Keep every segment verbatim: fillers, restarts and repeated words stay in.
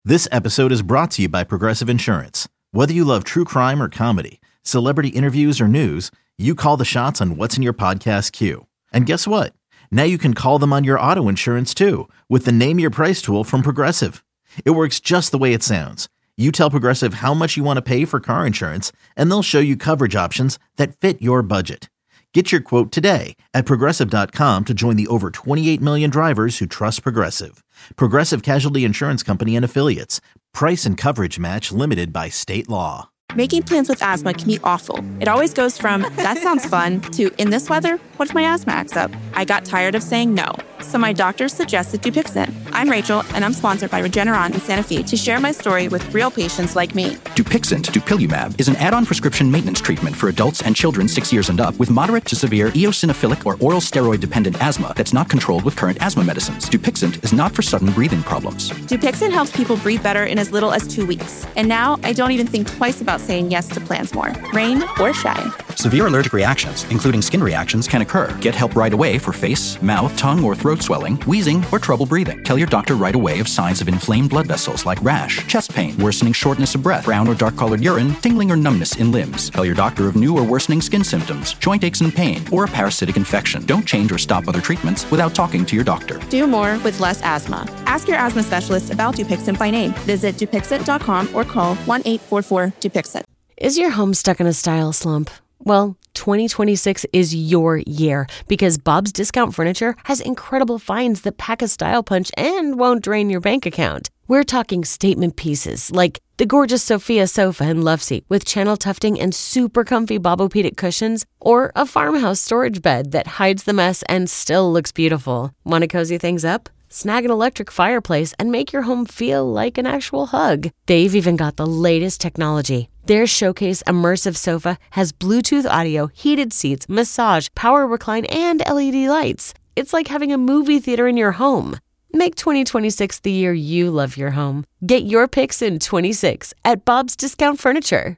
This episode is brought to you by Progressive Insurance. Whether you love true crime or comedy, celebrity interviews or news, you call the shots on what's in your podcast queue. And guess what? Now you can call them on your auto insurance too with the Name Your Price tool from Progressive. It works just the way it sounds. You tell Progressive how much you want to pay for car insurance, and they'll show you coverage options that fit your budget. Get your quote today at Progressive dot com to join the over twenty-eight million drivers who trust Progressive. Progressive Casualty Insurance Company and Affiliates. Price and coverage match limited by state law. Making plans with asthma can be awful. It always goes from, that sounds fun, to, in this weather, what if my asthma acts up? I got tired of saying no, so my doctor suggested Dupixent. I'm Rachel, and I'm sponsored by Regeneron and Sanofi to share my story with real patients like me. Dupixent, dupilumab, is an add-on prescription maintenance treatment for adults and children six years and up with moderate to severe eosinophilic or oral steroid-dependent asthma that's not controlled with current asthma medicines. Dupixent is not for sudden breathing problems. Dupixent helps people breathe better in as little as two weeks. And now I don't even think twice about saying yes to plans more, rain or shine. Severe allergic reactions, including skin reactions, can occur. Get help right away for face, mouth, tongue, or throat swelling, wheezing, or trouble breathing. Tell your doctor right away of signs of inflamed blood vessels like rash, chest pain, worsening shortness of breath, brown or dark-colored urine, tingling or numbness in limbs. Tell your doctor of new or worsening skin symptoms, joint aches and pain, or a parasitic infection. Don't change or stop other treatments without talking to your doctor. Do more with less asthma. Ask your asthma specialist about Dupixent by name. Visit Dupixent dot com or call one eight four four Dupixent. Is your home stuck in a style slump? Well, twenty twenty-six is your year because Bob's Discount Furniture has incredible finds that pack a style punch and won't drain your bank account. We're talking statement pieces like the gorgeous Sophia sofa and love seat with channel tufting and super comfy Bobopedic cushions, or a farmhouse storage bed that hides the mess and still looks beautiful. Want to cozy things up? Snag an electric fireplace and make your home feel like an actual hug. They've even got the latest technology. Their Showcase Immersive Sofa has Bluetooth audio, heated seats, massage, power recline, and L E D lights. It's like having a movie theater in your home. Make twenty twenty-six the year you love your home. Get your picks in twenty-six at Bob's Discount Furniture.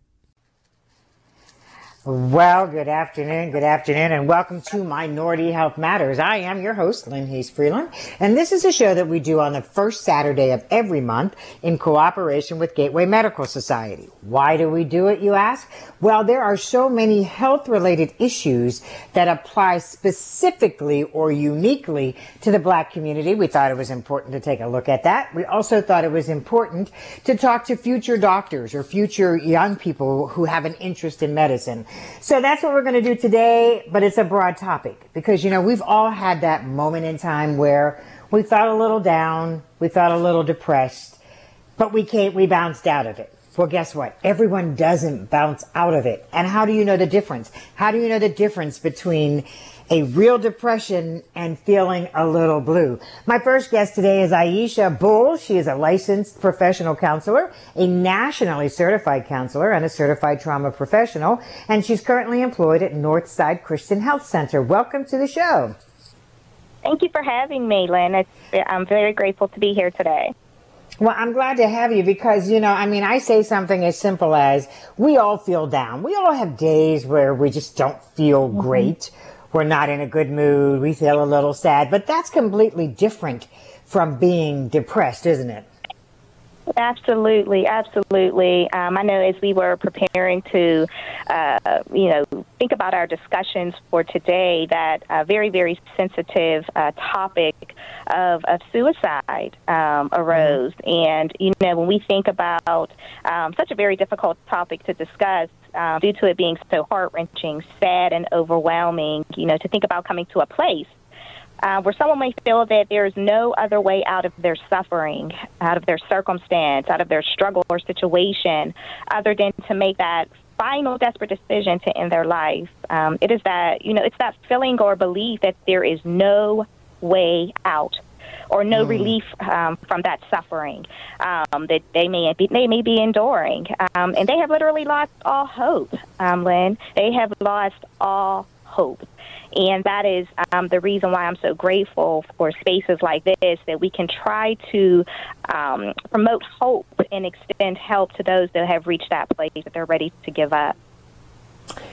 Well, good afternoon, good afternoon, and welcome to Minority Health Matters. I am your host, Lynn Hayes Freeland, and this is a show that we do on the first Saturday of every month in cooperation with Gateway Medical Society. Why do we do it, you ask? Well, there are so many health-related issues that apply specifically or uniquely to the Black community. We thought it was important to take a look at that. We also thought it was important to talk to future doctors or future young people who have an interest in medicine. So that's what we're going to do today, but it's a broad topic because, you know, we've all had that moment in time where we felt a little down, we felt a little depressed, but we can't, we bounced out of it. Well, guess what? Everyone doesn't bounce out of it. And how do you know the difference? How do you know the difference between a real depression and feeling a little blue? My first guest today is Aisha Bull. She is a licensed professional counselor, a nationally certified counselor, and a certified trauma professional. And she's currently employed at Northside Christian Health Center. Welcome to the show. Thank you for having me, Lynn. It's, I'm very grateful to be here today. Well, I'm glad to have you because, you know, I mean, I say something as simple as we all feel down. We all have days where we just don't feel mm-hmm. great. We're not in a good mood. We feel a little sad. But that's completely different from being depressed, isn't it? Absolutely, absolutely. Um, I know as we were preparing to, uh, you know, think about our discussions for today, that a very, very sensitive uh, topic of, of suicide um, arose. Mm-hmm. And, you know, when we think about um, such a very difficult topic to discuss, uh, due to it being so heart-wrenching, sad, and overwhelming, you know, to think about coming to a place Uh, where someone may feel that there is no other way out of their suffering, out of their circumstance, out of their struggle or situation, other than to make that final desperate decision to end their life. Um, it is that, you know, it's that feeling or belief that there is no way out or no mm. relief um, from that suffering um, that they may be, they may be enduring. Um, and they have literally lost all hope, um, Lynn. They have lost all hope. And that is um, the reason why I'm so grateful for spaces like this, that we can try to um, promote hope and extend help to those that have reached that place that they're ready to give up.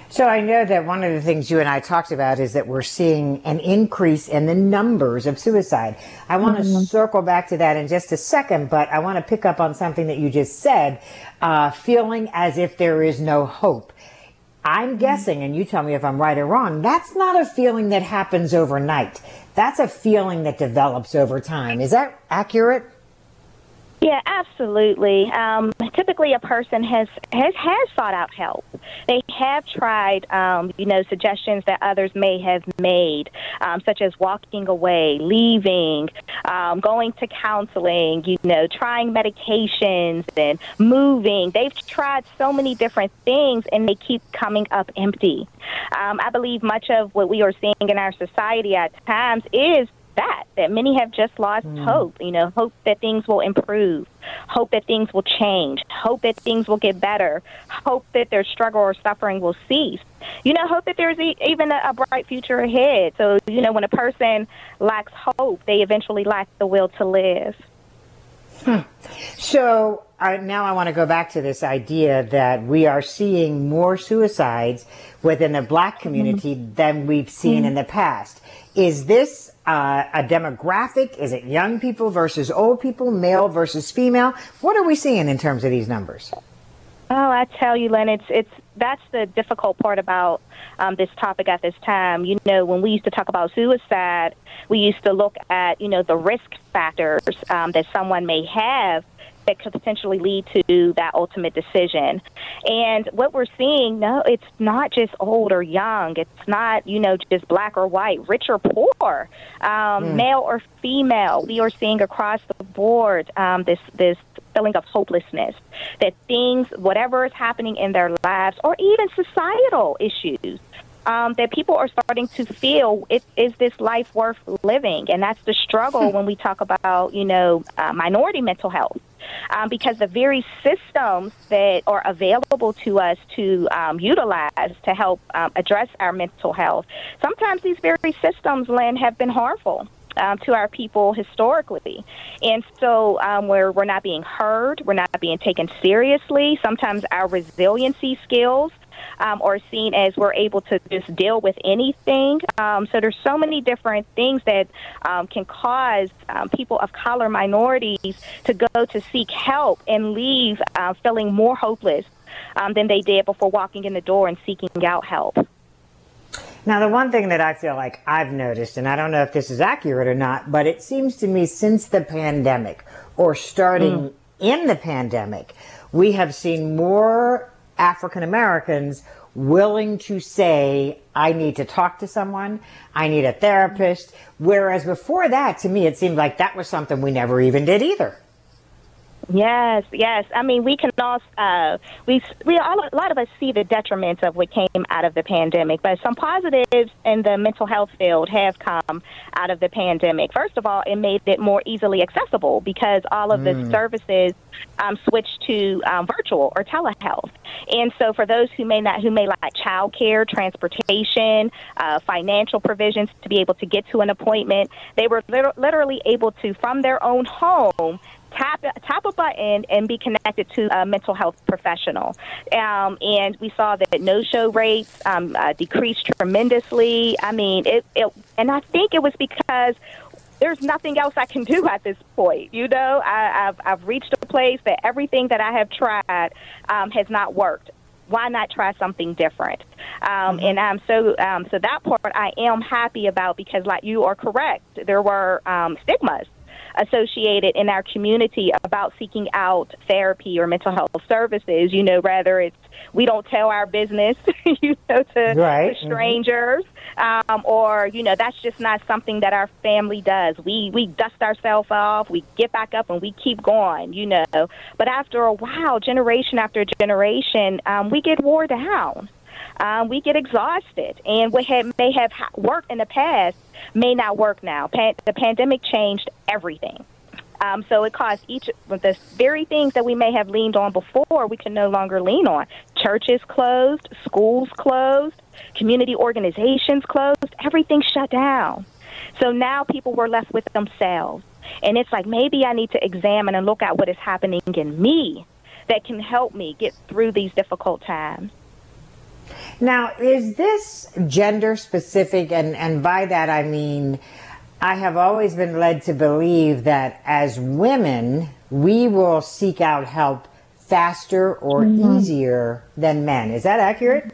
So I know that one of the things you and I talked about is that we're seeing an increase in the numbers of suicide. I want mm-hmm. to circle back to that in just a second, but I want to pick up on something that you just said, uh, feeling as if there is no hope. I'm mm-hmm. guessing, and you tell me if I'm right or wrong, that's not a feeling that happens overnight. That's a feeling that develops over time. Is that accurate? Yeah, absolutely. Um, typically, a person has, has has sought out help. They have tried, um, you know, suggestions that others may have made, um, such as walking away, leaving, um, going to counseling, you know, trying medications and moving. They've tried so many different things, and they keep coming up empty. Um, I believe much of what we are seeing in our society at times is that, that many have just lost mm. hope, you know, hope that things will improve, hope that things will change, hope that things will get better, hope that their struggle or suffering will cease, you know, hope that there's e- even a, a bright future ahead. So, you know, when a person lacks hope, they eventually lack the will to live. Hmm. So uh, now I want to go back to this idea that we are seeing more suicides within the Black community mm-hmm. than we've seen mm-hmm. in the past. Is this uh, a demographic? Is it young people versus old people, male versus female? What are we seeing in terms of these numbers? Oh, I tell you, Len, it's it's that's the difficult part about um, this topic at this time. You know, when we used to talk about suicide, we used to look at, you know, the risk factors um, that someone may have that could potentially lead to that ultimate decision. And what we're seeing, no, it's not just old or young. It's not, you know, just black or white, rich or poor, um, mm. male or female. We are seeing across the board um, this this feeling of hopelessness, that things, whatever is happening in their lives, or even societal issues, Um, that people are starting to feel, it, is this life worth living? And that's the struggle when we talk about, you know, uh, minority mental health. Um, because the very systems that are available to us to um, utilize to help um, address our mental health, sometimes these very systems, Lynn, have been harmful um, to our people historically. And so um, where we're not being heard, we're not being taken seriously. Sometimes our resiliency skills Um, or seen as we're able to just deal with anything. Um, so there's so many different things that um, can cause um, people of color, minorities, to go to seek help and leave uh, feeling more hopeless um, than they did before walking in the door and seeking out help. Now, the one thing that I feel like I've noticed, and I don't know if this is accurate or not, but it seems to me since the pandemic, or starting mm. in the pandemic, we have seen more African Americans willing to say, I need to talk to someone, I need a therapist, whereas before that, to me, it seemed like that was something we never even did either. Yes, yes. I mean, we can also, uh, we, we all, a lot of us see the detriments of what came out of the pandemic, but some positives in the mental health field have come out of the pandemic. First of all, it made it more easily accessible because all of mm. the services um, switched to um, virtual or telehealth. And so for those who may not, who may like childcare, transportation, uh, financial provisions to be able to get to an appointment, they were lit- literally able to, from their own home, Tap, tap a button and be connected to a mental health professional. Um, and we saw that no-show rates um, uh, decreased tremendously. I mean, it, it, and I think it was because there's nothing else I can do at this point. You know, I, I've, I've reached a place that everything that I have tried um, has not worked. Why not try something different? Um, mm-hmm. And I'm so um, so that part I am happy about because, like you are correct, there were um, stigmas associated in our community about seeking out therapy or mental health services. You know, rather it's we don't tell our business, you know, to, right. to strangers, mm-hmm. um, or you know, that's just not something that our family does. We we dust ourselves off, we get back up, and we keep going. You know, but after a while, generation after generation, um, we get wore down. Um, we get exhausted, and what had, may have worked in the past may not work now. Pan- the pandemic changed everything. Um, so it caused each of the very things that we may have leaned on before, we can no longer lean on. Churches closed, schools closed, community organizations closed, everything shut down. So now people were left with themselves. And it's like, maybe I need to examine and look at what is happening in me that can help me get through these difficult times. Now, is this gender specific? And, and by that, I mean, I have always been led to believe that as women, we will seek out help faster or mm-hmm. easier than men. Is that accurate?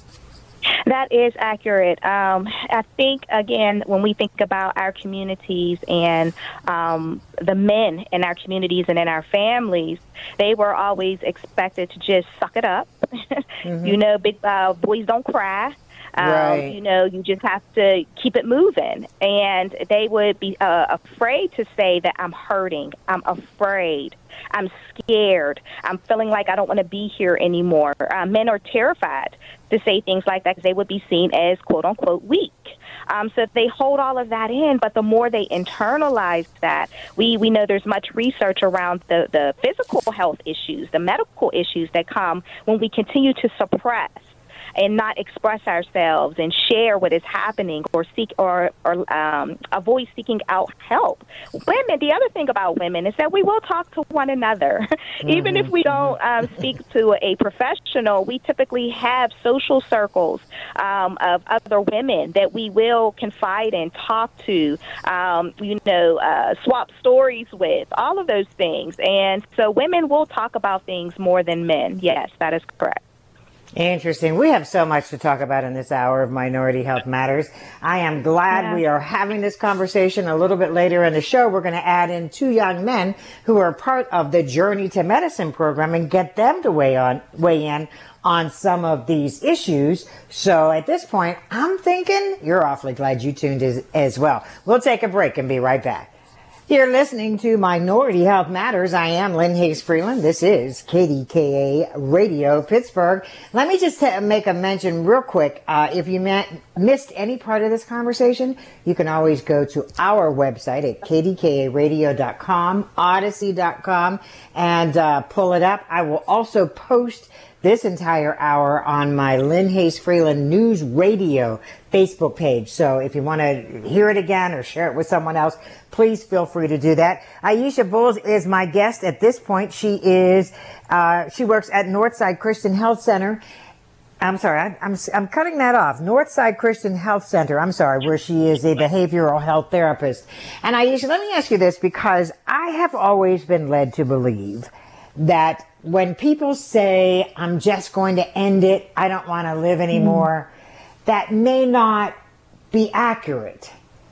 That is accurate. Um, I think, again, when we think about our communities and um, the men in our communities and in our families, they were always expected to just suck it up. Mm-hmm. You know, big uh, boys don't cry. Um, right. You know, you just have to keep it moving. And they would be uh, afraid to say that I'm hurting, I'm afraid, I'm scared, I'm feeling like I don't want to be here anymore. Uh, men are terrified to say things like that because they would be seen as, quote unquote, weak. Um, so they hold all of that in, but the more they internalize that, we, we know there's much research around the, the physical health issues, the medical issues that come when we continue to suppress and not express ourselves and share what is happening or seek or, or um, avoid seeking out help. Women, the other thing about women is that we will talk to one another. Mm-hmm. Even if we don't um, speak to a professional, we typically have social circles um, of other women that we will confide in, talk to, um, you know, uh, swap stories with, all of those things. And so women will talk about things more than men. Yes, that is correct. Interesting. We have so much to talk about in this hour of Minority Health Matters. I am glad yeah. we are having this conversation. A little bit later in the show, we're going to add in two young men who are part of the Journey to Medicine program and get them to weigh on weigh in on some of these issues. So at this point, I'm thinking you're awfully glad you tuned as, as well. We'll take a break and be right back. You're listening to Minority Health Matters. I am Lynn Hayes Freeland. This is K D K A Radio Pittsburgh. Let me just t- make a mention real quick. Uh, if you ma- missed any part of this conversation, you can always go to our website at k d k a radio dot com, odyssey dot com, and uh, pull it up. I will also post this entire hour on my Lynn Hayes Freeland News Radio Facebook page. So if you want to hear it again or share it with someone else, please feel free to do that. Aisha Bulls is my guest at this point. She is, uh, she works at Northside Christian Health Center. I'm sorry, I, I'm, I'm cutting that off. Northside Christian Health Center, I'm sorry, where she is a behavioral health therapist. And Aisha, let me ask you this, because I have always been led to believe that when people say, I'm just going to end it, I don't want to live anymore, mm. that may not be accurate.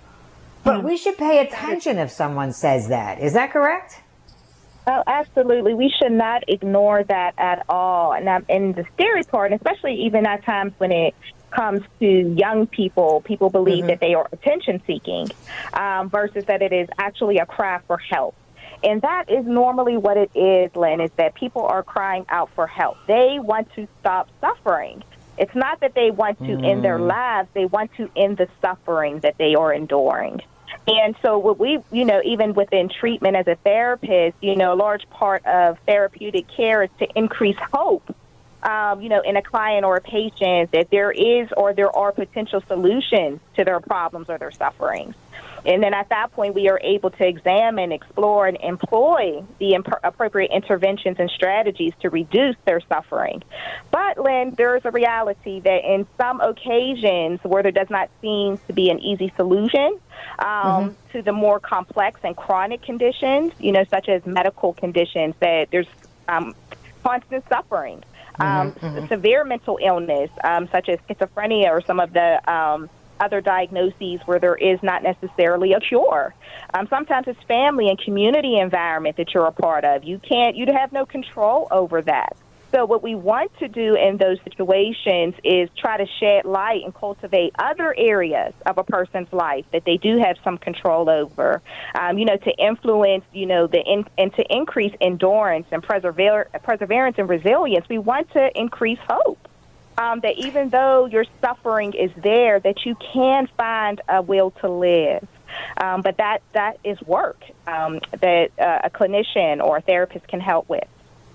But mm. we should pay attention if someone says that. Is that correct? Oh, absolutely. We should not ignore that at all. And, um, and the scary part, especially even at times when it comes to young people, people believe mm-hmm. that they are attention-seeking um, versus that it is actually a cry for help. And that is normally what it is, Lynn, is that people are crying out for help. They want to stop suffering. It's not that they want to mm. end their lives. They want to end the suffering that they are enduring. And so what we, you know, even within treatment as a therapist, you know, a large part of therapeutic care is to increase hope, um, you know, in a client or a patient that there is or there are potential solutions to their problems or their sufferings. And then at that point, we are able to examine, explore, and employ the imp- appropriate interventions and strategies to reduce their suffering. But, Lynn, there is a reality that in some occasions where there does not seem to be an easy solution um, mm-hmm. to the more complex and chronic conditions, you know, such as medical conditions, that there's um, constant suffering, um, mm-hmm, mm-hmm. severe mental illness, um, such as schizophrenia or some of the um other diagnoses where there is not necessarily a cure. Um, sometimes it's family and community environment that you're a part of. You can't, you have no control over that. So what we want to do in those situations is try to shed light and cultivate other areas of a person's life that they do have some control over, um, you know, to influence, you know, the in, and to increase endurance and persever- perseverance and resilience. We want to increase hope. Um, that even though your suffering is there, that you can find a will to live. Um, but that, that is work um, that uh, a clinician or a therapist can help with.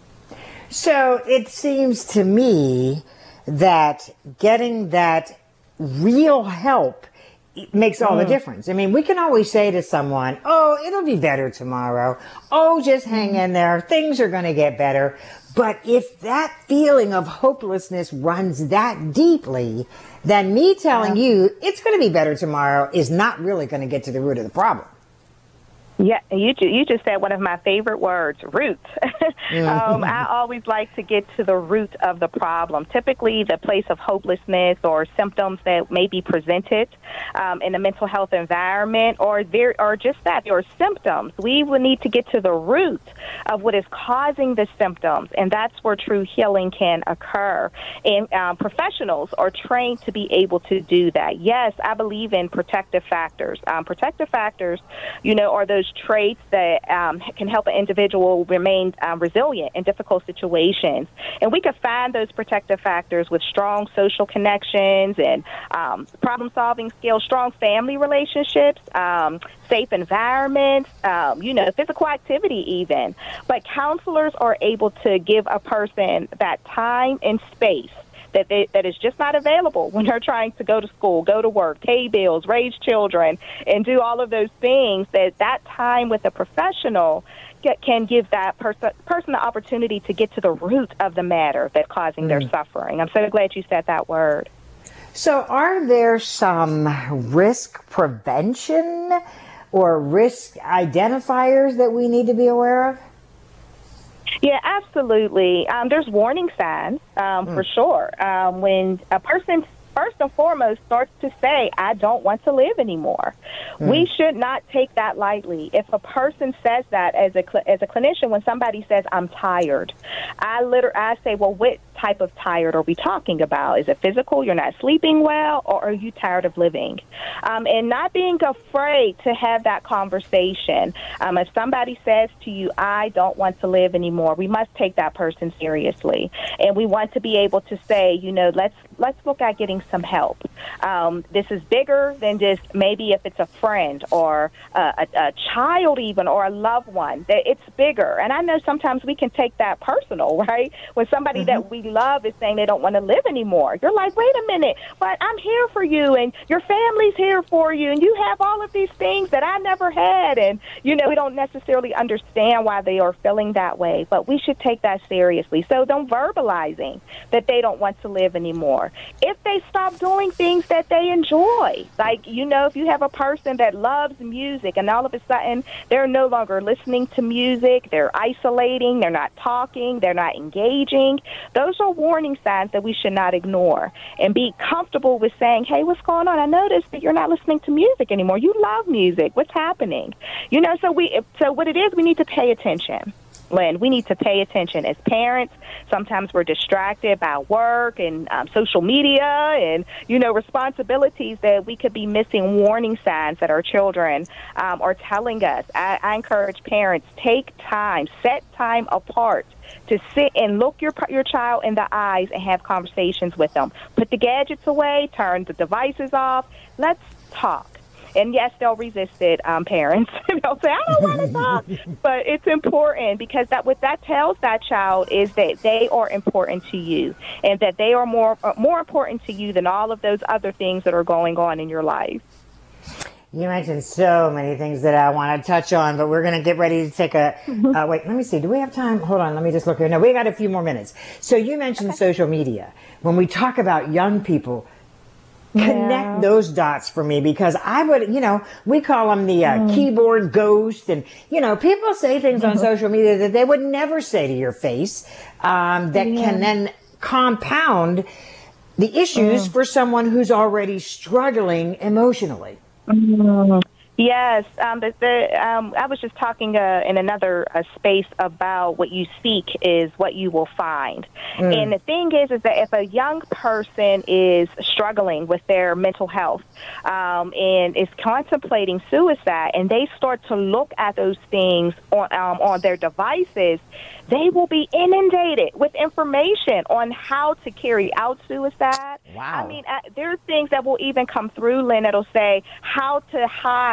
So it seems to me that getting that real help makes all mm. the difference. I mean, we can always say to someone, oh, it'll be better tomorrow. Oh, just hang in there. Things are going to get better. But if that feeling of hopelessness runs that deeply, then me telling yeah. you it's going to be better tomorrow is not really going to get to the root of the problem. Yeah, you you just said one of my favorite words, root. um, I always like to get to the root of the problem. Typically, the place of hopelessness or symptoms that may be presented um, in a mental health environment, or there, or just that, or symptoms. We will need to get to the root of what is causing the symptoms, and that's where true healing can occur. And um, professionals are trained to be able to do that. Yes, I believe in protective factors. Um, protective factors, you know, are those traits that um, can help an individual remain um, resilient in difficult situations. And we can find those protective factors with strong social connections and um, problem-solving skills, strong family relationships, um, safe environments, um, you know, physical activity even. But counselors are able to give a person that time and space that they, that is just not available when they're trying to go to school, go to work, pay bills, raise children, and do all of those things. That that time with a professional get, can give that person person the opportunity to get to the root of the matter that's causing mm. their suffering. I'm so glad you said that word. So are there some risk prevention or risk identifiers that we need to be aware of? Yeah, absolutely. Um, there's warning signs, um, mm. for sure. Um, when a person, first and foremost, starts to say, I don't want to live anymore, mm. we should not take that lightly. If a person says that as a cl- as a clinician, when somebody says, I'm tired, I, liter- I say, well, what type of tired are we talking about? Is it physical, you're not sleeping well, or are you tired of living? Um, and not being afraid to have that conversation. Um, if somebody says to you, I don't want to live anymore, we must take that person seriously. And we want to be able to say, you know, let's let's look at getting some help. Um, this is bigger than just maybe if it's a friend or a, a, a child even, or a loved one. It's bigger. And I know sometimes we can take that personal, right? When somebody mm-hmm. that we love is saying they don't want to live anymore. You're like, wait a minute, but I'm here for you, and your family's here for you, and you have all of these things that I never had. And, you know, we don't necessarily understand why they are feeling that way, but we should take that seriously. So don't verbalizing that they don't want to live anymore. If they stop doing things that they enjoy, like, you know, if you have a person that loves music and all of a sudden they're no longer listening to music, they're isolating, they're not talking, they're not engaging, those are warning signs that we should not ignore, and be comfortable with saying, hey, what's going on? I noticed that you're not listening to music anymore. You love music. What's happening? You know, so we, so what it is, we need to pay attention. Lynn, we need to pay attention as parents. Sometimes we're distracted by work and um, social media and, you know, responsibilities that we could be missing warning signs that our children um, are telling us. I, I encourage parents, take time, set time apart to sit and look your your child in the eyes and have conversations with them. Put the gadgets away, turn the devices off. Let's talk. And yes, they'll resist it, um, parents. They'll say, I don't want to talk. But it's important, because that what that tells that child is that they are important to you, and that they are more uh, more important to you than all of those other things that are going on in your life. You mentioned so many things that I want to touch on, but we're going to get ready to take a, uh, wait, let me see. Do we have time? Hold on. Let me just look here. No, we got a few more minutes. So you mentioned okay. social media. When we talk about young people, connect yeah. those dots for me, because I would, you know, we call them the uh, mm. keyboard ghost. And, you know, people say things mm-hmm. on social media that they would never say to your face, um, that yeah. can then compound the issues mm. for someone who's already struggling emotionally. Mm. Yes, um, the, the, um, I was just talking uh, in another uh, space about what you seek is what you will find. Mm. And the thing is, is that if a young person is struggling with their mental health um, and is contemplating suicide, and they start to look at those things on, um, on their devices, they will be inundated with information on how to carry out suicide. Wow. I mean, uh, there are things that will even come through, Lynn, that'll say how to hide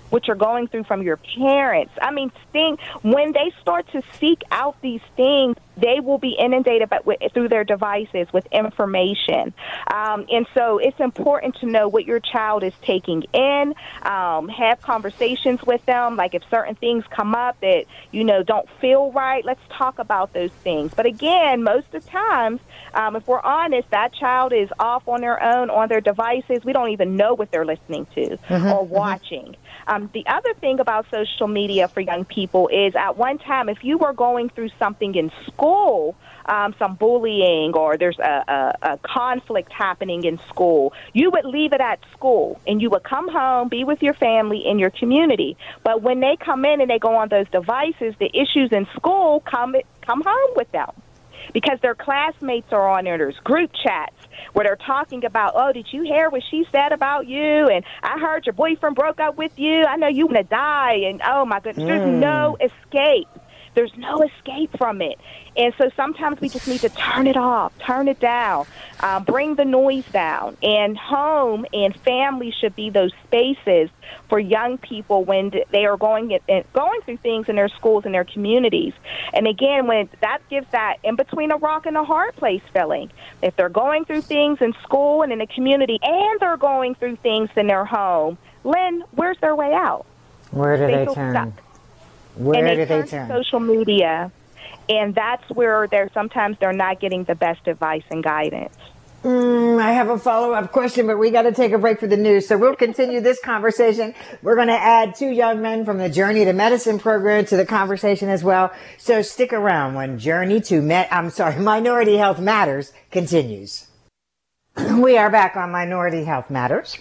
what you're going through from your parents. I mean, think, when they start to seek out these things, they will be inundated by, with, through their devices with information. Um, and so it's important to know what your child is taking in, um, have conversations with them. Like if certain things come up that, you know, don't feel right, let's talk about those things. But again, most of the times, um, if we're honest, that child is off on their own, on their devices. We don't even know what they're listening to mm-hmm, or watching. Mm-hmm. Um, the other thing about social media for young people is at one time, if you were going through something in school, um, some bullying or there's a, a, a conflict happening in school, you would leave it at school and you would come home, be with your family in your community. But when they come in and they go on those devices, the issues in school come come home with them because their classmates are on there. There's group chats where they're talking about, oh, did you hear what she said about you? And I heard your boyfriend broke up with you. I know you want to die. And, oh, my goodness, mm. there's no escape. There's no escape from it. And so sometimes we just need to turn it off, turn it down, um, bring the noise down. And home and family should be those spaces for young people when they are going going through things in their schools and their communities. And again, when that gives that in between a rock and a hard place feeling. If they're going through things in school and in the community and they're going through things in their home, Lynn, where's their way out? Where do they, they turn? Stuck. Where and they do turn they turn? To social media, and that's where they're sometimes they're not getting the best advice and guidance. Mm, I have a follow-up question, but we got to take a break for the news. So we'll continue this conversation. We're going to add two young men from the Journey to Medicine program to the conversation as well. So stick around when Journey to Med, I'm sorry, Minority Health Matters continues. We are back on Minority Health Matters.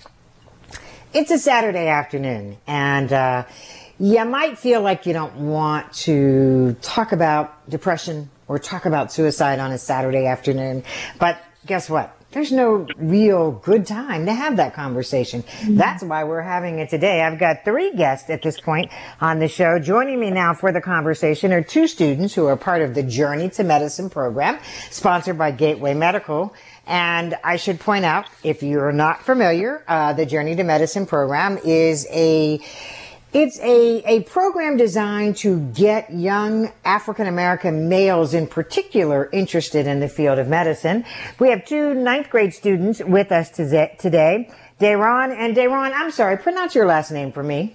It's a Saturday afternoon, and uh, you might feel like you don't want to talk about depression or talk about suicide on a Saturday afternoon, but guess what? There's no real good time to have that conversation. Mm-hmm. That's why we're having it today. I've got three guests at this point on the show. Joining me now for the conversation are two students who are part of the Journey to Medicine program, sponsored by Gateway Medical. And I should point out, if you're not familiar, uh, the Journey to Medicine program is a It's a, a program designed to get young African-American males in particular interested in the field of medicine. We have two ninth grade students with us today, Dayron and Dayron, I'm sorry, pronounce your last name for me.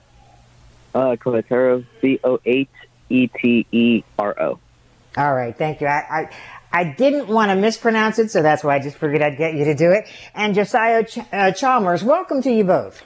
Uh, Cohetero, C O H E T E R O. All right, thank you. I, I, I didn't want to mispronounce it, so that's why I just figured I'd get you to do it. And Josiah Ch- uh, Chalmers, welcome to you both.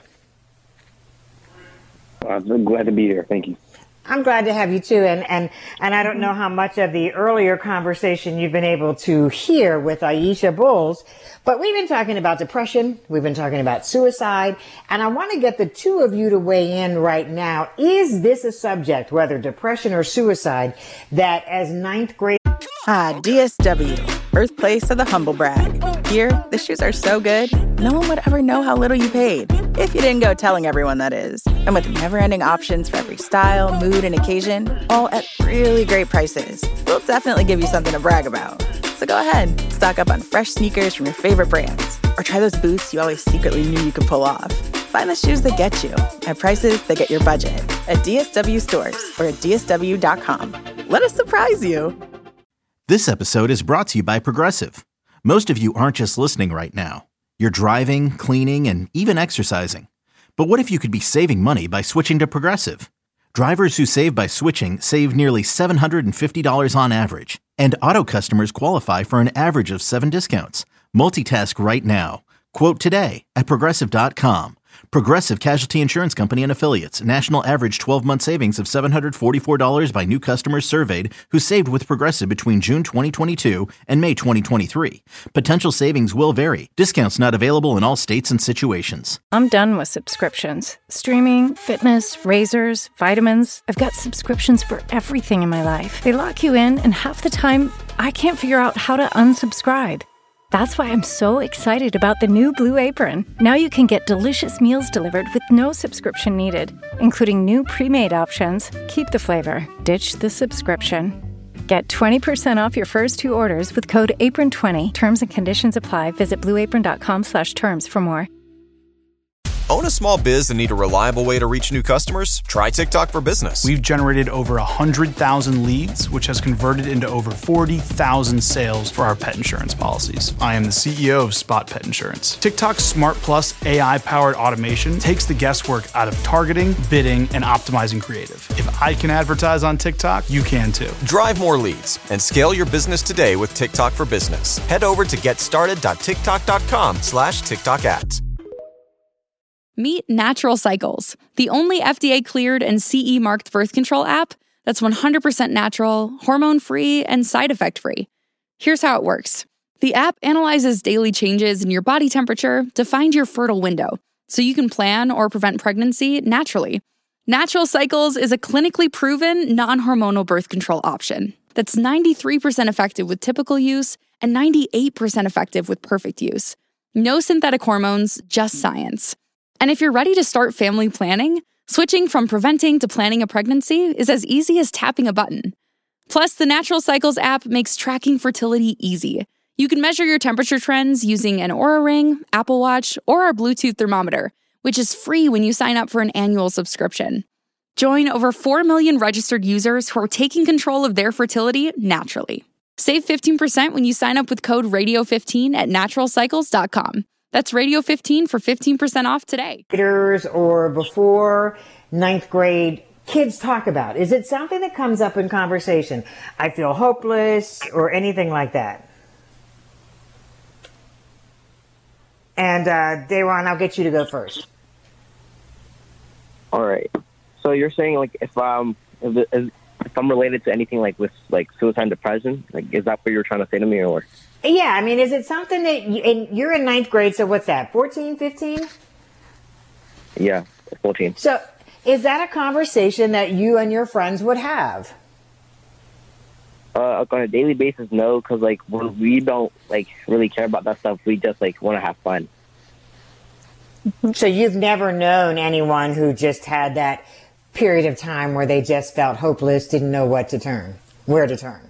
I'm glad to be here. Thank you. I'm glad to have you too. And, and, and I don't know how much of the earlier conversation you've been able to hear with Aisha Bowles, but we've been talking about depression. We've been talking about suicide. And I want to get the two of you to weigh in right now. Is this a subject, whether depression or suicide, that as ninth grade? Ah, D S W, birthplace of the humble brag. Here, the shoes are so good, no one would ever know how little you paid. If you didn't go telling everyone, that is. And with never-ending options for every style, mood, and occasion, all at really great prices, we'll definitely give you something to brag about. So go ahead, stock up on fresh sneakers from your favorite brands, or try those boots you always secretly knew you could pull off. Find the shoes that get you at prices that get your budget at D S W stores or at D S W dot com. Let us surprise you. This episode is brought to you by Progressive. Most of you aren't just listening right now. You're driving, cleaning, and even exercising. But what if you could be saving money by switching to Progressive? Drivers who save by switching save nearly seven hundred fifty dollars on average. And auto customers qualify for an average of seven discounts. Multitask right now. Quote today at Progressive dot com. Progressive Casualty Insurance Company and Affiliates. National average twelve-month savings of seven hundred forty-four dollars by new customers surveyed who saved with Progressive between June twenty twenty-two and May twenty twenty-three. Potential savings will vary. Discounts not available in all states and situations. I'm done with subscriptions. Streaming, fitness, razors, vitamins. I've got subscriptions for everything in my life. They lock you in, and half the time, I can't figure out how to unsubscribe. That's why I'm so excited about the new Blue Apron. Now you can get delicious meals delivered with no subscription needed, including new pre-made options. Keep the flavor, ditch the subscription. Get twenty percent off your first two orders with code apron twenty. Terms and conditions apply. Visit blue apron dot com slash terms for more. Own a small biz and need a reliable way to reach new customers? Try TikTok for Business. We've generated over one hundred thousand leads, which has converted into over forty thousand sales for our pet insurance policies. I am the C E O of Spot Pet Insurance. TikTok's Smart Plus A I-powered automation takes the guesswork out of targeting, bidding, and optimizing creative. If I can advertise on TikTok, you can too. Drive more leads and scale your business today with TikTok for Business. Head over to getstarted.tiktok.com slash TikTok ads. Meet Natural Cycles, the only F D A-cleared and C E-marked birth control app that's one hundred percent natural, hormone-free, and side effect-free. Here's how it works. The app analyzes daily changes in your body temperature to find your fertile window, so you can plan or prevent pregnancy naturally. Natural Cycles is a clinically proven, non-hormonal birth control option that's ninety-three percent effective with typical use and ninety-eight percent effective with perfect use. No synthetic hormones, just science. And if you're ready to start family planning, switching from preventing to planning a pregnancy is as easy as tapping a button. Plus, the Natural Cycles app makes tracking fertility easy. You can measure your temperature trends using an Oura Ring, Apple Watch, or our Bluetooth thermometer, which is free when you sign up for an annual subscription. Join over four million registered users who are taking control of their fertility naturally. Save fifteen percent when you sign up with code radio fifteen at natural cycles dot com. That's radio fifteen for fifteen percent off today. Or before ninth grade kids talk about? Is it something that comes up in conversation? I feel hopeless or anything like that? And uh, Dayron, I'll get you to go first. All right. So you're saying like if um if, the, if I'm related to anything like with like suicide and depression, like is that what you're trying to say to me or? Yeah, I mean, is it something that you, and you're in ninth grade? So what's that? fourteen, fifteen? Yeah, fourteen. So is that a conversation that you and your friends would have? Uh, on a daily basis, no, because like we don't like really care about that stuff. We just like want to have fun. So you've never known anyone who just had that period of time where they just felt hopeless, didn't know what to turn, where to turn?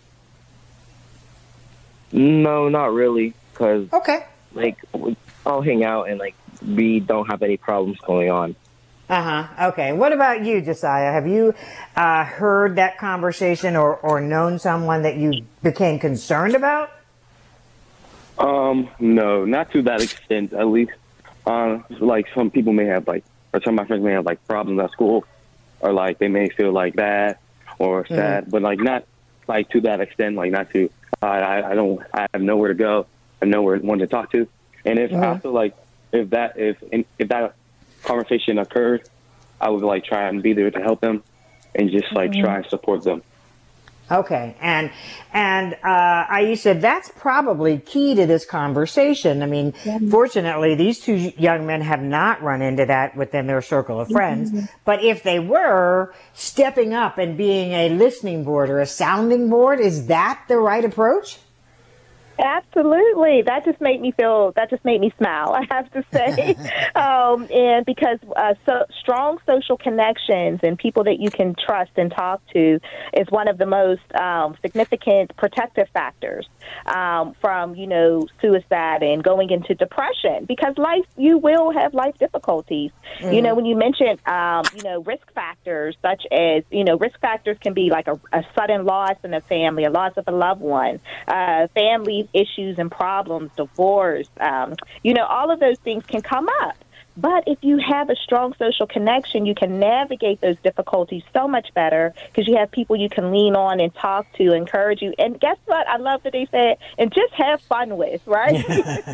No, not really, because okay, like I'll hang out and like we don't have any problems going on. Uh huh. Okay. What about you, Josiah? Have you uh, heard that conversation or or known someone that you became concerned about? Um, no, not to that extent. At least, uh, like some people may have like, or some of my friends may have like problems at school, or like they may feel like bad or sad, mm-hmm. but like not like to that extent. Like not to. I, I don't. I have nowhere to go. I have nowhere one to talk to. And if mm-hmm. I feel like if that if if that conversation occurred, I would like try and be there to help them, and just like mm-hmm. try and support them. Okay, and and uh, Aisha, that's probably key to this conversation. I mean, mm-hmm. fortunately, these two young men have not run into that within their circle of friends. Mm-hmm. But if they were, stepping up and being a listening board or a sounding board, is that the right approach? Absolutely. That just made me feel, that just made me smile, I have to say. um, and because uh, so strong social connections and people that you can trust and talk to is one of the most um, significant protective factors um, from, you know, suicide and going into depression. Because life, you will have life difficulties. Mm-hmm. You know, when you mentioned, um, you know, risk factors such as, you know, risk factors can be like a, a sudden loss in a family, a loss of a loved one, uh, family issues and problems, divorce, um, you know, all of those things can come up. But if you have a strong social connection, you can navigate those difficulties so much better because you have people you can lean on and talk to, encourage you. And guess what? I love that they said, and just have fun with, right?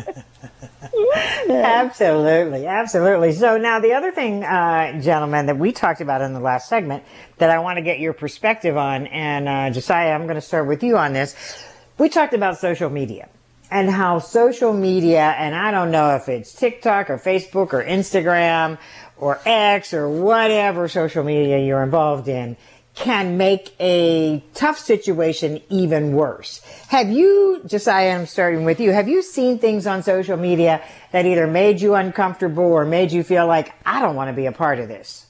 Absolutely. Absolutely. So now the other thing, uh, gentlemen, that we talked about in the last segment that I want to get your perspective on, and uh, Josiah, I'm going to start with you on this. We talked about social media and how social media, and I don't know if it's TikTok or Facebook or Instagram or X or whatever social media you're involved in, can make a tough situation even worse. Have you, Josiah, I'm starting with you, have you seen things on social media that either made you uncomfortable or made you feel like, I don't want to be a part of this?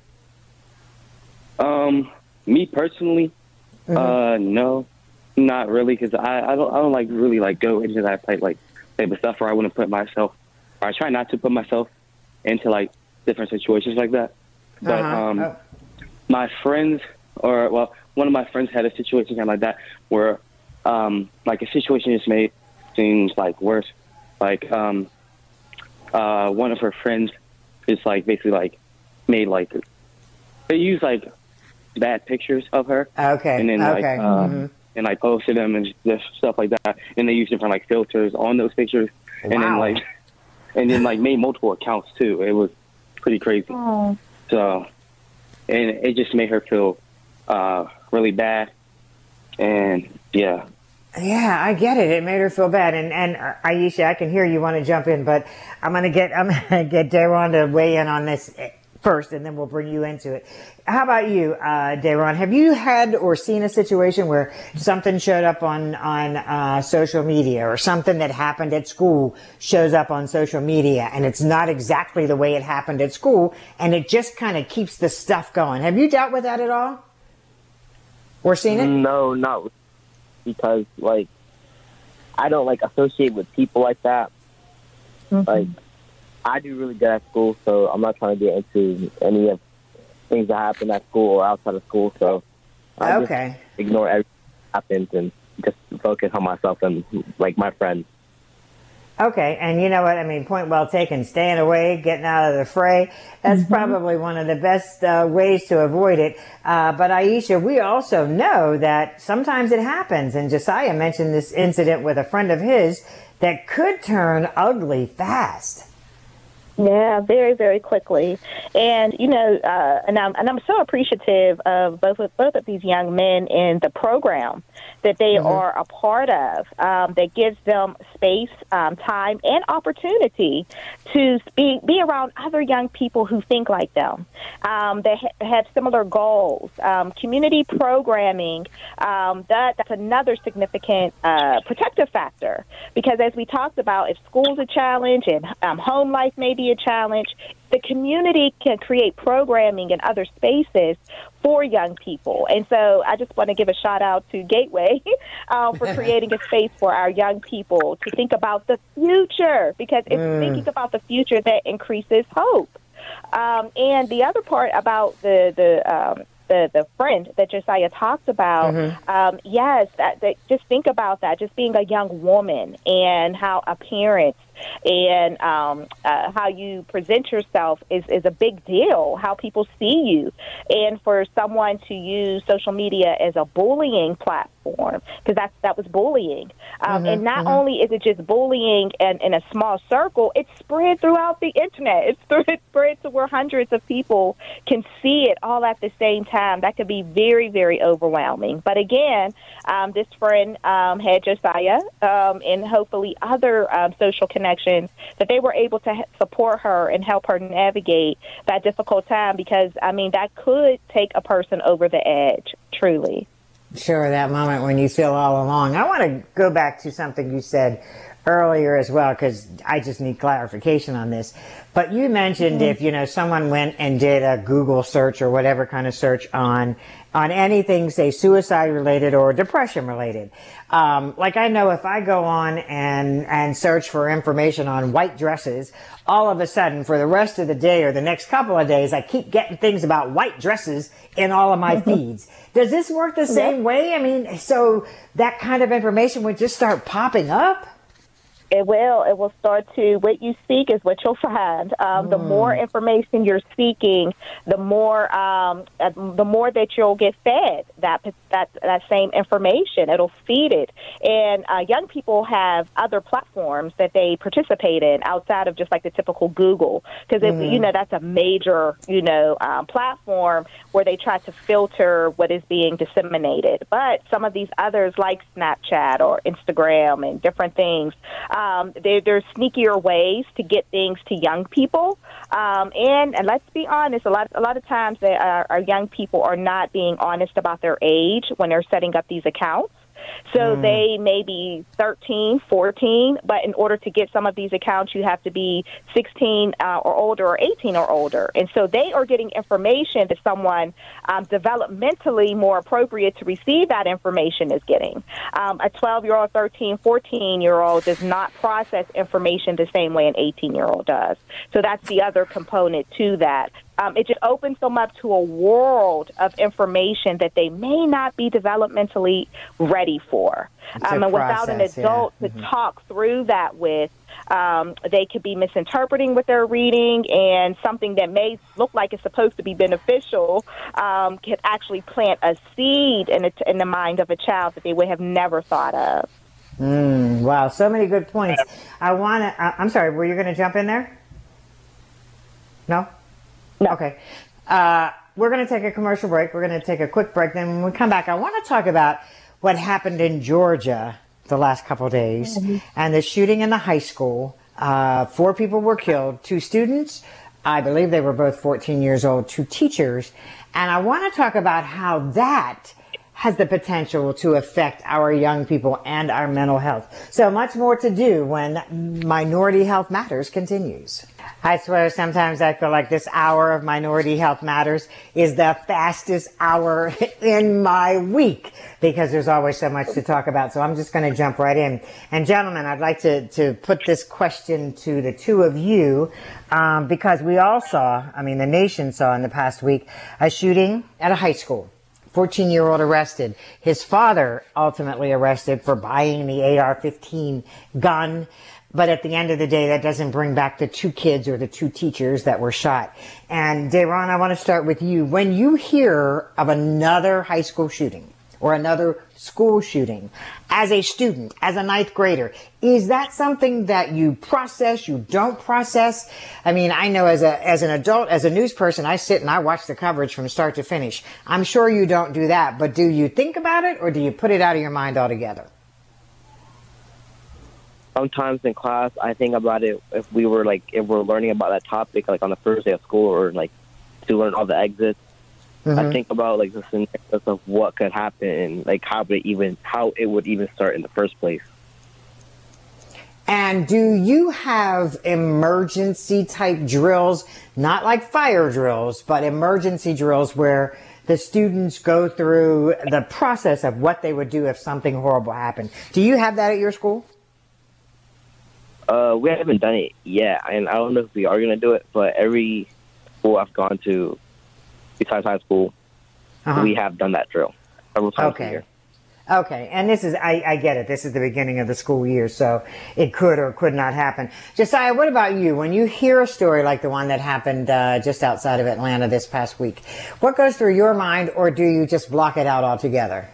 Um, me personally, mm-hmm. uh, no. Not really, because I, I don't I don't like really like go into that type like type of stuff where I wouldn't put myself, or I try not to put myself into like different situations like that. But Uh-huh. um, Oh. my friends, or well, one of my friends had a situation kind of like that where um, like a situation just made things like worse. Like um, uh, one of her friends is like basically like made like they use like bad pictures of her. Okay. And then like Okay. uh, Mhm. and like posted them and just stuff like that. And they used different like filters on those pictures. And then Wow. like and then like made multiple accounts too. It was pretty crazy. Oh. So and it just made her feel uh, really bad. And yeah. Yeah, I get it. It made her feel bad. And and uh, Aisha, I can hear you want to jump in, but I'm gonna get I'm gonna get Dayron to weigh in on this first, and then we'll bring you into it. How about you, uh, Dayron? Have you had or seen a situation where something showed up on on uh, social media, or something that happened at school shows up on social media, and it's not exactly the way it happened at school, and it just kind of keeps the stuff going? Have you dealt with that at all, or seen it? No, not because like I don't like associate with people like that. Mm-hmm. Like I do really good at school, so I'm not trying to get into any of things that happen at school or outside of school. So I Okay. just ignore everything that happens and just focus on myself and like my friends. Okay, and you know what? I mean, point well taken. Staying away, getting out of the fray, that's Mm-hmm. probably one of the best uh, ways to avoid it. Uh, but Aisha, we also know that sometimes it happens, and Josiah mentioned this incident with a friend of his that could turn ugly fast. Yeah, very, very quickly. And, you know, uh, and I'm and I'm so appreciative of both of, both of these young men in the program that they Mhm. are a part of, um, that gives them space, um, time, and opportunity to be, be around other young people who think like them, um, that ha- have similar goals. Um, community programming, um, that, that's another significant uh, protective factor, because as we talked about, if school's a challenge and um, home life may be a challenge, the community can create programming in other spaces for young people. And so I just want to give a shout out to Gateway uh, for creating a space for our young people to think about the future, because it's Mm. thinking about the future that increases hope. Um, and the other part about the, the um, the, the friend that Josiah talked about, Mhm. um, yes, that, that, just think about that, just being a young woman and how appearance and um, uh, how you present yourself is, is a big deal, how people see you. And for someone to use social media as a bullying platform, because that's that was bullying. Um, Mhm, and not mhm. only is it just bullying in, in a small circle, it's spread throughout the internet. It's spread, it's spread to where hundreds of people can see it all at the same time. That could be very, very overwhelming. But again, um, this friend um, had Josiah um, and hopefully other um, social connections that they were able to h- support her and help her navigate that difficult time, because, I mean, that could take a person over the edge, truly. Sure, that moment when you feel all alone. I want to go back to something you said earlier as well, because I just need clarification on this. But you mentioned Mhm. if, you know, someone went and did a Google search or whatever kind of search on on anything, say, suicide related or depression related. Um, like I know if I go on and, and search for information on white dresses, all of a sudden for the rest of the day or the next couple of days, I keep getting things about white dresses in all of my feeds. Does this work the same way? I mean, so that kind of information would just start popping up? It will. It will start to, what you seek is what you'll find. Um, The more information you're seeking, the more um, uh, the more that you'll get fed that that that same information. It'll feed it. And uh, young people have other platforms that they participate in outside of just like the typical Google, because Mhm. you know that's a major you know um, platform where they try to filter what is being disseminated. But some of these others, like Snapchat or Instagram and different things. Um, there, there's sneakier ways to get things to young people, um, and, and let's be honest, a lot a lot of times they are, our young people are not being honest about their age when they're setting up these accounts. So Mm. they may be thirteen, fourteen, but in order to get some of these accounts, you have to be sixteen uh, or older or eighteen or older. And so they are getting information that someone um, developmentally more appropriate to receive that information is getting. Um, a twelve-year-old, thirteen, fourteen-year-old does not process information the same way an eighteen-year-old does. So that's the other component to that. Um, it just opens them up to a world of information that they may not be developmentally ready for. Um, and without an adult yeah. to mm-hmm. talk through that with, um, they could be misinterpreting what they're reading, and something that may look like it's supposed to be beneficial um, can actually plant a seed in, a, in the mind of a child that they would have never thought of. Mm, wow, so many good points. I want to, uh, I'm sorry, were you going to jump in there? No? No. Okay. Uh, we're going to take a commercial break. We're going to take a quick break. Then when we come back, I want to talk about what happened in Georgia the last couple of days mm-hmm. and the shooting in the high school. Uh, four people were killed, two students. I believe they were both fourteen years old, two teachers. And I want to talk about how that has the potential to affect our young people and our mental health. So much more to do when Minority Health Matters continues. I swear sometimes I feel like this hour of Minority Health Matters is the fastest hour in my week because there's always so much to talk about. So I'm just going to jump right in. And gentlemen, I'd like to, to put this question to the two of you um, because we all saw, I mean, the nation saw in the past week, a shooting at a high school. fourteen-year-old arrested. His father ultimately arrested for buying the A R fifteen gun. But at the end of the day, that doesn't bring back the two kids or the two teachers that were shot. And Dayron, I want to start with you. When you hear of another high school shooting or another school shooting, as a student, as a ninth grader, is that something that you process, you don't process? I mean, I know as a as an adult, as a news person, I sit and I watch the coverage from start to finish. I'm sure you don't do that, but do you think about it or do you put it out of your mind altogether? Sometimes in class, I think about it if we were like, if we're learning about that topic, like on the first day of school or like to learn all the exits. Mm-hmm. I think about like the scenarios of what could happen and like how it even how it would even start in the first place. And do you have emergency type drills, not like fire drills, but emergency drills where the students go through the process of what they would do if something horrible happened? Do you have that at your school? Uh, we haven't done it yet, and I don't know if we are going to do it, but every school I've gone to, besides high school, uh-huh. we have done that drill several times okay. a year. Okay, and this is, I, I get it, this is the beginning of the school year, so it could or could not happen. Josiah, what about you? When you hear a story like the one that happened uh, just outside of Atlanta this past week, what goes through your mind, or do you just block it out altogether?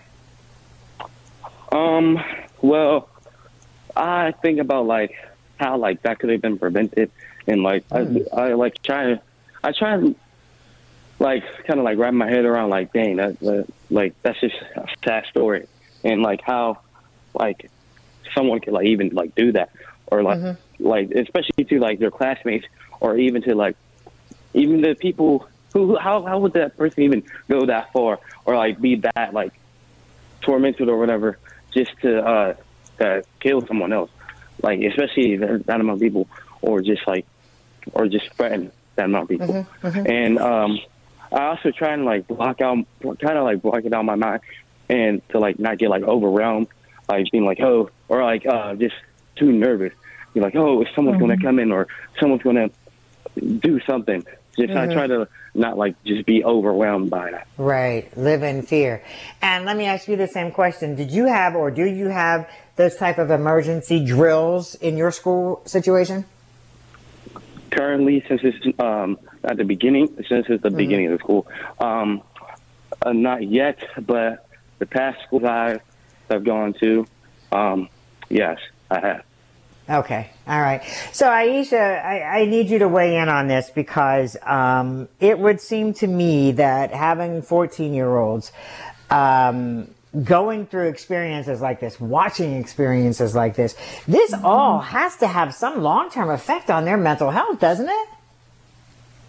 Um, well, I think about, like, how, like, that could have been prevented, and, like, mm. I, I, like, try to, I try to, like, kind of, like, wrap my head around, like, dang, that, that, like, that's just a sad story, and, like, how, like, someone could, like, even, like, do that, or, like, mm-hmm. like, especially to, like, their classmates, or even to, like, even the people who, how, how would that person even go that far, or, like, be that, like, tormented or whatever, just to, uh, to kill someone else. Like, especially that amount of people, or just like, or just threaten that amount of people. Mm-hmm, mm-hmm. And um, I also try and like block out, kind of like block it out of my mind, and to like not get like overwhelmed, like being like, oh, or like uh, just too nervous. Be like, oh, if someone's mm-hmm. gonna come in or someone's gonna do something. Just mm-hmm. I try to not like just be overwhelmed by that. Right, live in fear. And let me ask you the same question: did you have, or do you have, those type of emergency drills in your school situation? Currently, since it's um, at the beginning, since it's the mm-hmm. beginning of the school, um, uh, not yet. But the past schools I have gone to, um, yes, I have. Okay. All right. So, Aisha, I, I need you to weigh in on this because um, it would seem to me that having fourteen-year-olds um, going through experiences like this, watching experiences like this, this mm-hmm. all has to have some long-term effect on their mental health, doesn't it? Uh,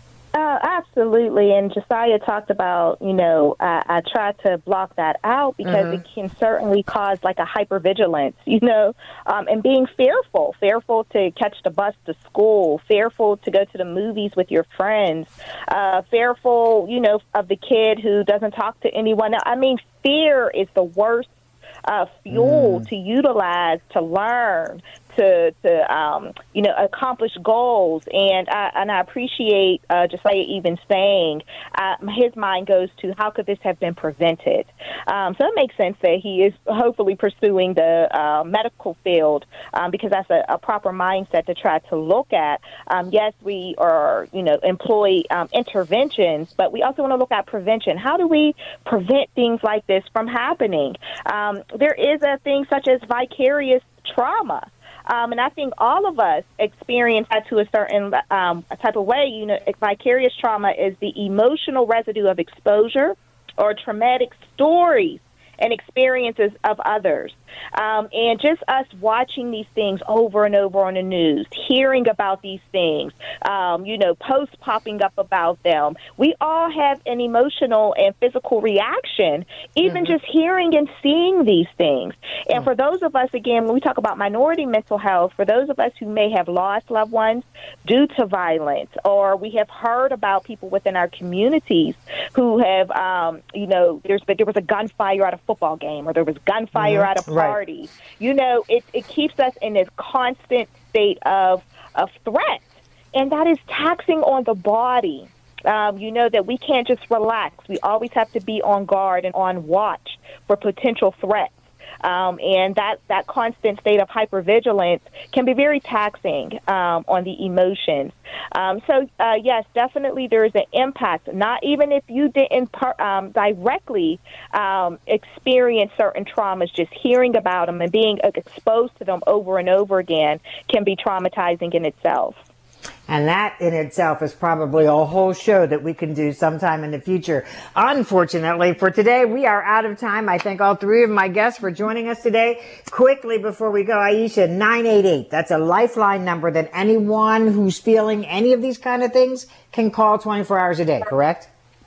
Uh, absolutely. And Josiah talked about, you know, uh, I tried to block that out because mm-hmm. it can certainly cause like a hypervigilance, you know, um, and being fearful, fearful to catch the bus to school, fearful to go to the movies with your friends, uh, fearful, you know, of the kid who doesn't talk to anyone. I mean, fear is the worst uh, fuel mm. to utilize to learn, to, to um, you know, accomplish goals. And I, and I appreciate uh, Josiah even saying uh, his mind goes to how could this have been prevented? Um, so it makes sense that he is hopefully pursuing the uh, medical field um, because that's a, a proper mindset to try to look at. Um, yes, we are, you know, employ um, interventions, but we also want to look at prevention. How do we prevent things like this from happening? Um, there is a thing such as vicarious trauma. Um, and I think all of us experience that to a certain um, type of way. You know, vicarious trauma is the emotional residue of exposure or traumatic stories and experiences of others. Um, and just us watching these things over and over on the news, hearing about these things, um, you know, posts popping up about them. We all have an emotional and physical reaction, even mm-hmm. just hearing and seeing these things. And mm-hmm. for those of us, again, when we talk about minority mental health, for those of us who may have lost loved ones due to violence, or we have heard about people within our communities who have, um, you know, there's there was a gunfire at a football game, or there was gunfire mm-hmm. at a party. Right. You know, it, it keeps us in this constant state of, of threat, and that is taxing on the body. Um, you know, that we can't just relax. We always have to be on guard and on watch for potential threats. Um, and that, that constant state of hypervigilance can be very taxing um, on the emotions. Um, so, uh, yes, definitely there is an impact, not even if you didn't per, um, directly um, experience certain traumas, just hearing about them and being exposed to them over and over again can be traumatizing in itself. And that in itself is probably a whole show that we can do sometime in the future. Unfortunately, for today, we are out of time. I thank all three of my guests for joining us today. Quickly, before we go, Aisha, nine eight eight, that's a lifeline number that anyone who's feeling any of these kind of things can call twenty-four hours a day, correct?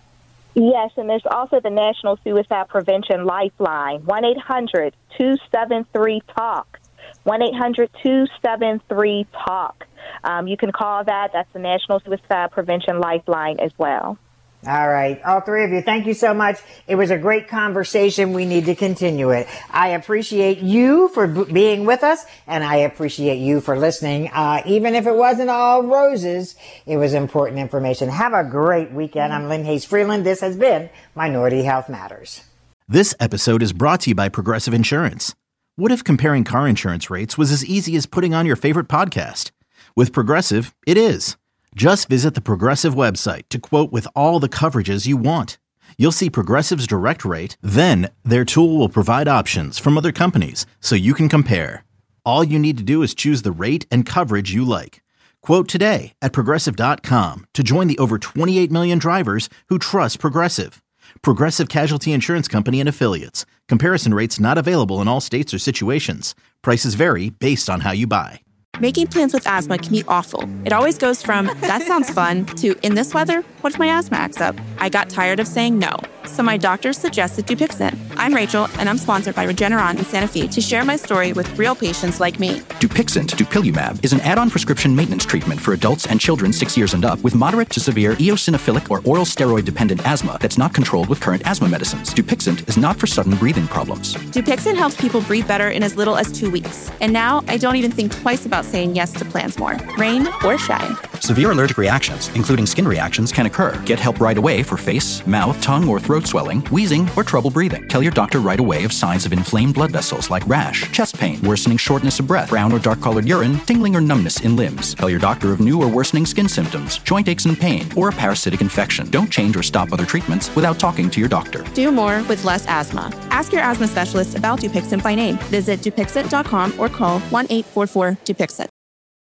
Yes, and there's also the National Suicide Prevention Lifeline, one eight hundred two seven three talk, one eight hundred two seven three talk. Um, you can call that. That's the National Suicide Prevention Lifeline as well. All right. All three of you, thank you so much. It was a great conversation. We need to continue it. I appreciate you for b- being with us, and I appreciate you for listening. Uh, even if it wasn't all roses, it was important information. Have a great weekend. I'm Lynn Hayes Freeland. This has been Minority Health Matters. This episode is brought to you by Progressive Insurance. What if comparing car insurance rates was as easy as putting on your favorite podcast? With Progressive, it is. Just visit the Progressive website to quote with all the coverages you want. You'll see Progressive's direct rate, then their tool will provide options from other companies so you can compare. All you need to do is choose the rate and coverage you like. Quote today at Progressive dot com to join the over twenty-eight million drivers who trust Progressive. Progressive Casualty Insurance Company and Affiliates. Comparison rates not available in all states or situations. Prices vary based on how you buy. Making plans with asthma can be awful. It always goes from, that sounds fun, to, in this weather, what if my asthma acts up? I got tired of saying no, so my doctor suggested Dupixent. I'm Rachel, and I'm sponsored by Regeneron in Santa Fe to share my story with real patients like me. Dupixent, dupilumab, is an add-on prescription maintenance treatment for adults and children six years and up with moderate to severe eosinophilic or oral steroid-dependent asthma that's not controlled with current asthma medicines. Dupixent is not for sudden breathing problems. Dupixent helps people breathe better in as little as two weeks. And now, I don't even think twice about saying yes to plans more, rain or shine. Severe allergic reactions, including skin reactions, can occur. Get help right away for face, mouth, tongue, or throat swelling, wheezing, or trouble breathing. Tell your doctor right away of signs of inflamed blood vessels like rash, chest pain, worsening shortness of breath, brown or dark-colored urine, tingling or numbness in limbs. Tell your doctor of new or worsening skin symptoms, joint aches and pain, or a parasitic infection. Don't change or stop other treatments without talking to your doctor. Do more with less asthma. Ask your asthma specialist about Dupixent by name. Visit Dupixent dot com or call one eight four four Dupixent.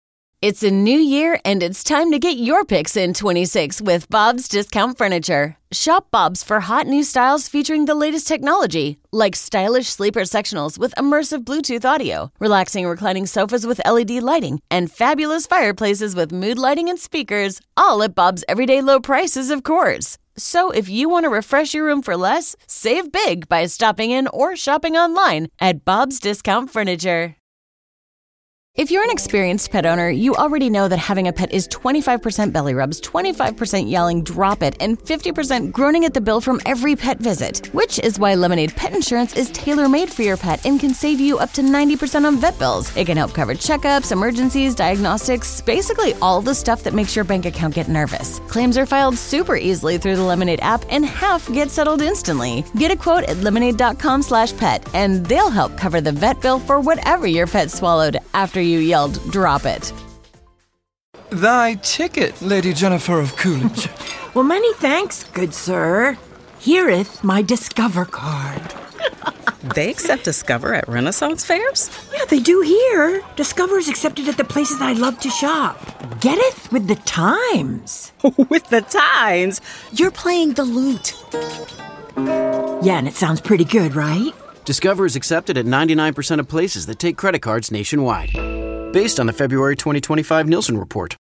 It's a new year, and it's time to get your picks in twenty-six with Bob's Discount Furniture. Shop Bob's for hot new styles featuring the latest technology, like stylish sleeper sectionals with immersive Bluetooth audio, relaxing reclining sofas with L E D lighting, and fabulous fireplaces with mood lighting and speakers, all at Bob's everyday low prices, of course. So if you want to refresh your room for less, save big by stopping in or shopping online at Bob's Discount Furniture. If you're an experienced pet owner, you already know that having a pet is twenty-five percent belly rubs, twenty-five percent yelling, drop it, and fifty percent groaning at the bill from every pet visit. Which is why Lemonade Pet Insurance is tailor-made for your pet and can save you up to ninety percent on vet bills. It can help cover checkups, emergencies, diagnostics, basically all the stuff that makes your bank account get nervous. Claims are filed super easily through the Lemonade app, and half get settled instantly. Get a quote at lemonade.com slash pet, and they'll help cover the vet bill for whatever your pet swallowed after you yelled, drop it. Thy ticket, Lady Jennifer of Coolidge. Well, many thanks, good sir. Hereeth my Discover card. They accept Discover at Renaissance fairs? Yeah, they do here. Discover is accepted at the places I love to shop. Getteth with the times. With the times? You're playing the lute. Yeah, and it sounds pretty good, right? Discover is accepted at ninety-nine percent of places that take credit cards nationwide. Based on the February twenty twenty-five Nielsen report.